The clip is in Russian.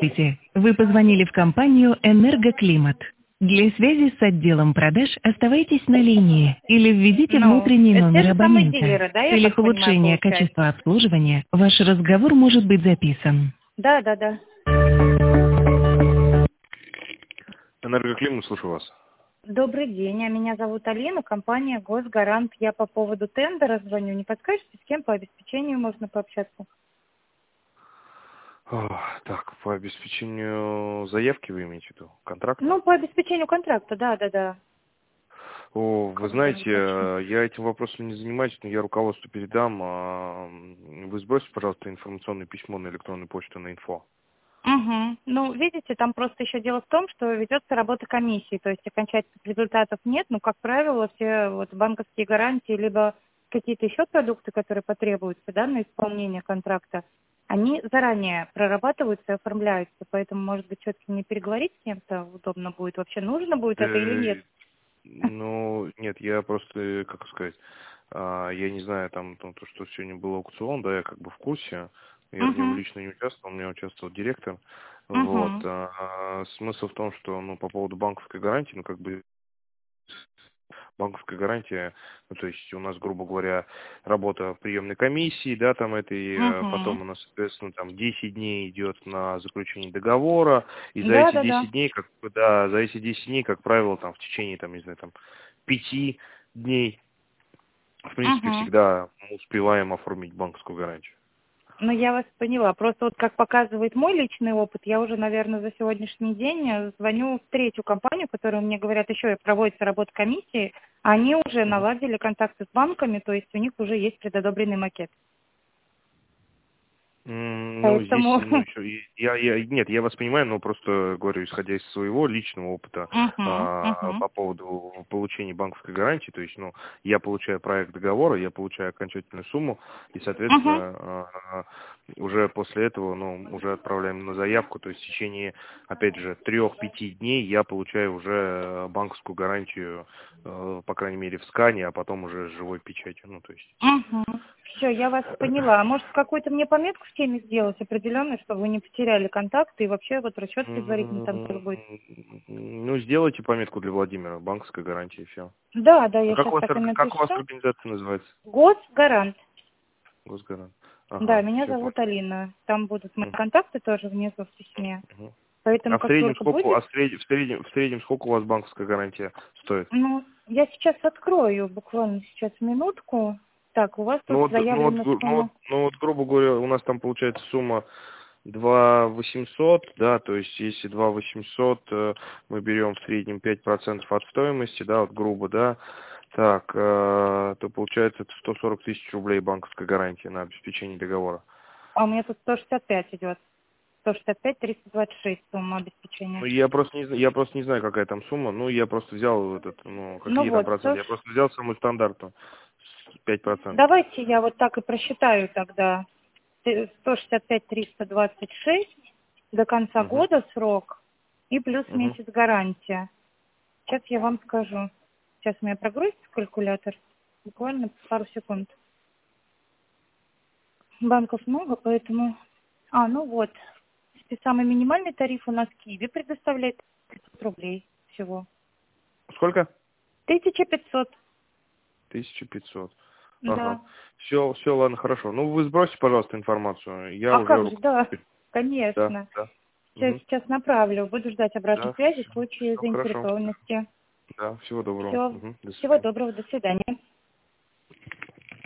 Здравствуйте. Вы позвонили в компанию «Энергоклимат». Для связи с отделом продаж оставайтесь на линии или введите Ну, внутренний это те номер же самые абонента. дилеры, да, В я целях так понимаю, улучшения получается? качества обслуживания ваш разговор может быть записан. Да, да, да. Энергоклимат, слушаю вас. Добрый день, меня зовут Алина, компания «Госгарант». Я по поводу тендера звоню. Не подскажете, с кем по обеспечению можно пообщаться? Так, по обеспечению заявки вы имеете в виду? Контракта? Ну, по обеспечению контракта, да, да, да. Вы Как бы знаете, уточнить. я этим вопросом не занимаюсь, но я руководству передам. Вы сбросите, пожалуйста, информационное письмо на электронную почту на инфо. Угу. Ну, видите, там просто еще дело в том, что ведется работа комиссии, то есть окончательных результатов нет, но, как правило, все вот банковские гарантии, либо какие-то еще продукты, которые потребуются, да, на исполнение контракта, они заранее прорабатываются и оформляются, поэтому, может быть, все-таки не переговорить с кем-то удобно будет, вообще нужно будет это или нет? Ну, нет, я просто, как сказать, я не знаю, там, то, что сегодня был аукцион, да, я как бы в курсе, я в нем Угу. лично не участвовал, у меня участвовал директор, вот, Угу. смысл в том, что, ну, по поводу банковской гарантии, ну, как бы, банковская гарантия, ну, то есть у нас, грубо говоря, работа приемной комиссии, да, там этой, Угу. потом у нас, соответственно, там 10 дней идет на заключение договора, и за Да, эти да, да. 10 дней, как бы, да, за эти 10 дней, как правило, там, в течение, там, не знаю, там, 5 дней, в принципе, Угу. всегда мы успеваем оформить банковскую гарантию. Ну, я вас поняла. Просто вот как показывает мой личный опыт, я уже, наверное, за сегодняшний день звоню в третью компанию, которая мне говорят, еще и проводится работа комиссии, а они уже Мгм. наладили контакты с банками, то есть у них уже есть предодобренный макет. Ну, здесь, Поэтому... ну, еще, нет, я вас понимаю, но просто говорю, исходя из своего личного опыта Угу, угу, по поводу получения банковской гарантии, то есть, ну, я получаю проект договора, я получаю окончательную сумму, и, угу. соответственно, уже после этого, ну, уже отправляем на заявку, то есть в течение, опять же, 3-5 дней я получаю уже банковскую гарантию, по крайней мере, в скане, а потом уже с живой печатью, ну, то есть. Угу. Все, я вас поняла. А может, какую-то мне пометку в теме сделать определенную, чтобы вы не потеряли контакты и вообще вот расчет предварительно там тоже будет? Ну, сделайте пометку для Владимира, банковская гарантия, и все. Да, да, А я как сейчас у вас, так и как у вас напишу. организация называется? Госгарант. Госгарант. Да, Ага, меня все зовут понял. Алина. Там будут мои М, контакты тоже внизу в письме. мгм. Поэтому А в как среднем только сколько, будет, в среднем сколько у вас банковская гарантия стоит? ну, я сейчас открою буквально сейчас минутку. Так, у вас тут заявлена сумма. Грубо говоря, у нас там получается сумма 2 800, да, то есть если 2 800, мы берем в среднем 5% от стоимости, да, вот грубо, да, так, то получается это 140 тысяч рублей банковская гарантия на обеспечение договора. А у меня тут 165 идет. 165 326 сумма Ну, обеспечения. я просто не знаю, какая там сумма, ну, я просто взял этот, ну, Ну какие там вот, проценты, я просто взял самую стандартную, 5%. давайте я вот так и просчитаю тогда. 165 326 до конца Угу, года срок и плюс угу. месяц гарантия. Сейчас я вам скажу. Сейчас у меня прогрузится калькулятор. Буквально пару секунд. Банков много, поэтому... Ну вот. Самый минимальный тариф у нас Киви предоставляет 500 рублей всего. Сколько? 1500. 1500. Ага. Да. Все, ладно, хорошо. Ну, вы сбросьте, пожалуйста, информацию. Я А уже как же, да, Да, конечно. да. Все Угу. сейчас направлю. Буду ждать обратной Да, связи в случае все хорошо. заинтересованности. Да, всего доброго. Все. Угу. До Всего свидания. доброго. До свидания.